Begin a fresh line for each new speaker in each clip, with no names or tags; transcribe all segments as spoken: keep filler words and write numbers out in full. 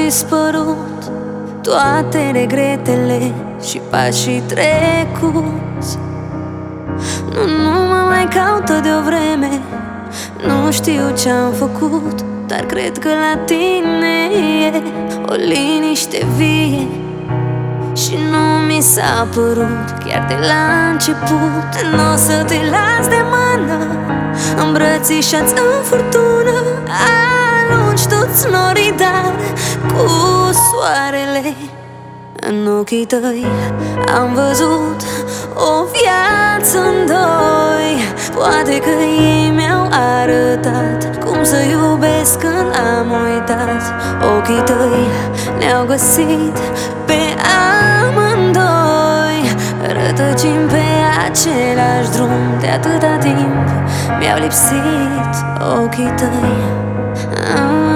dispărut toate regretele și pașii trecuți. Nu, nu mă mai caută de o vreme, nu știu ce-am făcut, dar cred că la tine e o liniște vie. Și nu mi s-a părut chiar de la început. N-o să te las de mână, îmbrățișați în furtună, alungi toți norii, dar cu soarele în ochii tăi am văzut o viață în doi. Poate că ei mi-au arătat cum să iubesc când am uitat. Ochii tăi ne-au găsit pe amândoi, rătăcim pe același drum de atâta timp. Mi-au lipsit ochii tăi. ah.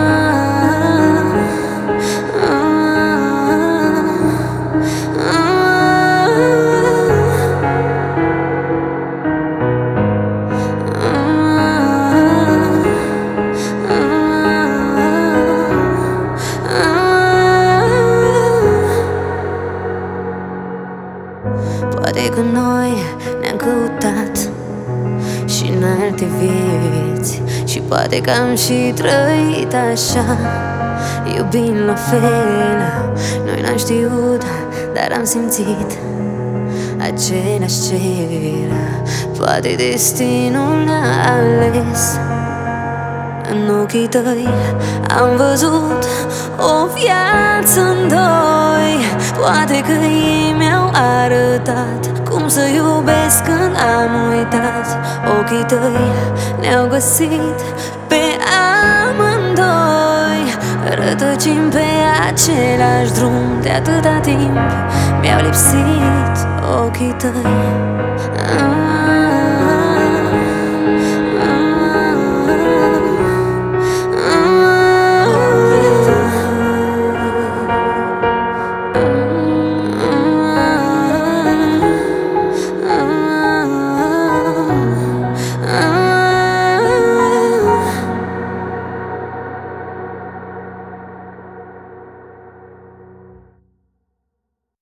Poate că noi ne-am căutat și în alte vieți, și poate că am și trăit așa, iubind la fel. Noi n-am știut, dar am simțit același cer. Poate destinul ne-a ales. În ochii tăi am văzut o viață în doi. Poate că ei mi-au arătat cum să iubesc când am uitat. Ochii tăi ne-au găsit pe amândoi, rătăcim pe același drum de atâta timp. Mi-au lipsit ochii tăi. ah.